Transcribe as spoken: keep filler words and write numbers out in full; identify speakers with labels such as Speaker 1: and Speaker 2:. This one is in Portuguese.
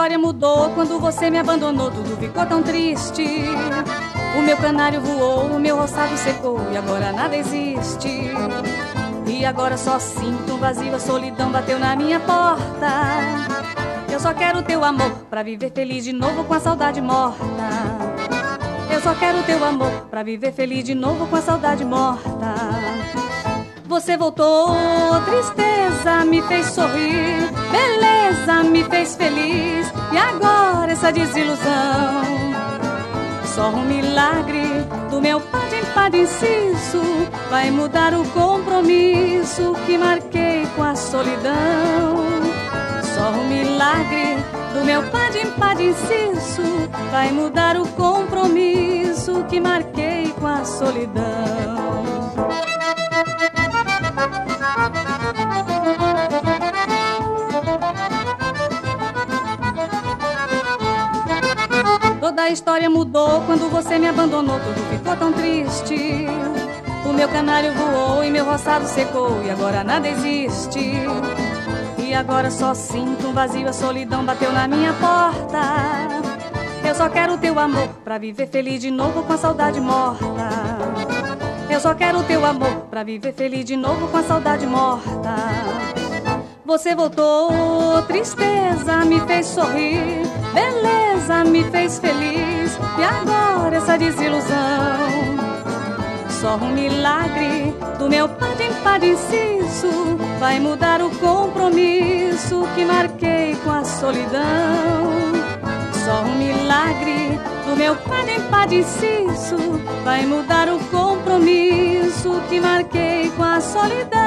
Speaker 1: história mudou quando você me abandonou, tudo ficou tão triste. O meu canário voou, o meu roçado secou e agora nada existe. E agora só sinto um vazio, a solidão bateu na minha porta. Eu só quero teu amor pra viver feliz de novo com a saudade morta. Eu só quero teu amor pra viver feliz de novo com a saudade morta. Você voltou, tristeza me fez sorrir, beleza me fez feliz. E agora essa desilusão, só um milagre do meu padim padim inciso vai mudar o compromisso que marquei com a solidão. Só um milagre do meu padim padim inciso vai mudar o compromisso que marquei com a solidão. Toda a história mudou quando você me abandonou, tudo ficou tão triste. O meu canário voou e meu roçado secou e agora nada existe. E agora só sinto um vazio, a solidão bateu na minha porta. Eu só quero teu amor pra viver feliz de novo com a saudade morta. Eu só quero teu amor pra viver feliz de novo com a saudade morta. Você voltou, tristeza me fez sorrir, beleza me fez feliz. E agora essa desilusão, só um milagre do meu padim padim inciso vai mudar o compromisso que marquei com a solidão. Só um milagre do meu padim padim inciso vai mudar o compromisso que marquei com a solidão.